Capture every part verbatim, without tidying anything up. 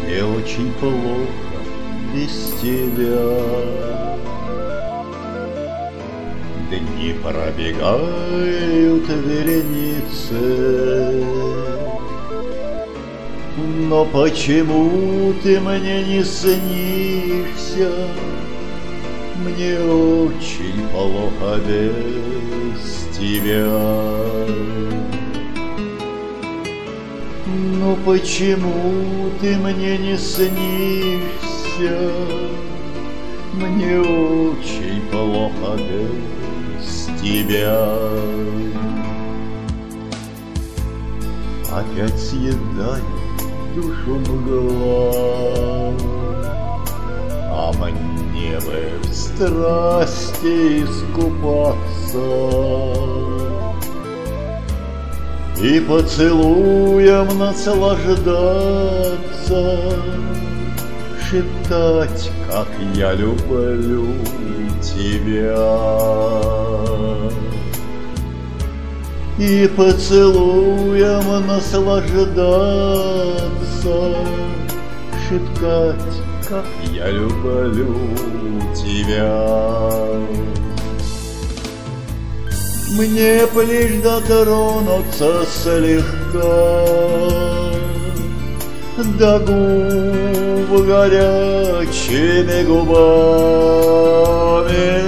Мне очень плохо без тебя. Дни пробегают вереницы, но почему ты мне не снишься? Мне очень плохо без тебя. Но почему ты мне не снишься? Мне очень плохо без тебя. Опять съедает душу мгла, а мне бы в страсти искупаться и поцелуем наслаждаться, шептать, как я люблю тебя. И поцелуем наслаждаться, шептать, как я люблю тебя. Мне б лишь дотронуться слегка до губ горячими губами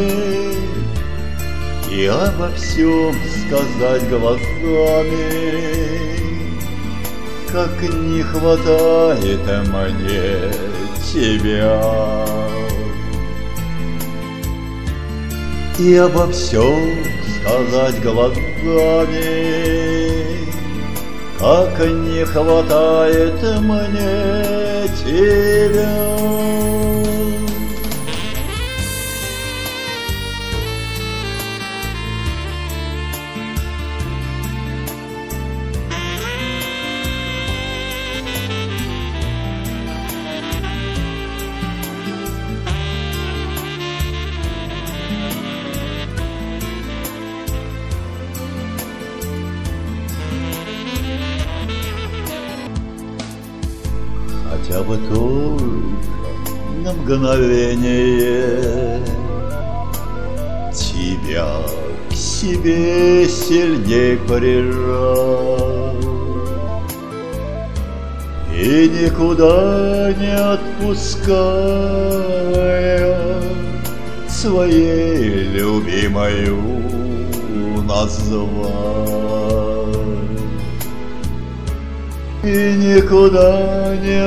и обо всем сказать глазами, как не хватает мне тебя. И обо всем сказать глазами, как не хватает мне тебя. Хотя бы только на мгновение тебя к себе сильней прижать и никуда не отпуская своей любимою назвать. И никуда не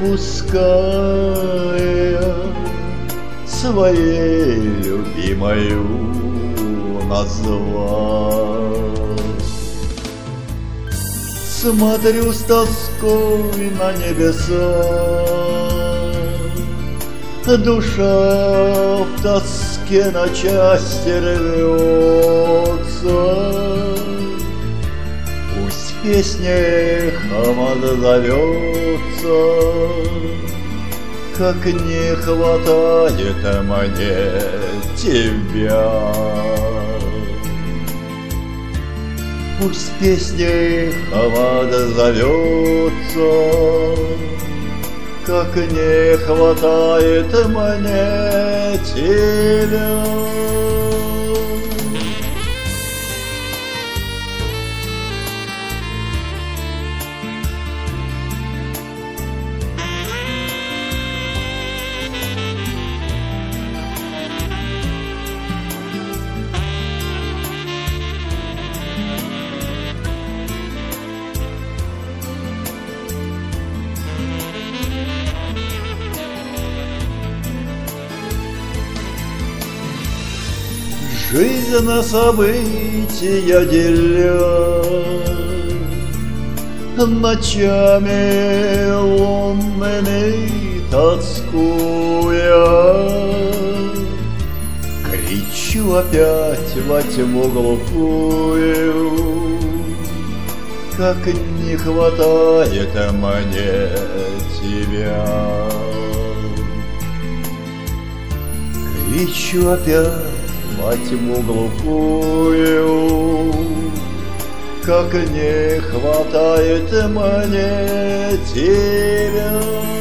отпуская своей любимою назвать. Смотрю с тоской на небеса, душа в тоске на части рвется. Песня эхом отзовется, как не хватает мне тебя. Пусть песня эхом отзовется, как не хватает мне тебя. Жизнь на события деля, ночами лунными тоскуя, кричу опять во тьму глухую, как не хватает мне тебя. Кричу опять во тьму глухую, как не хватает мне тебя.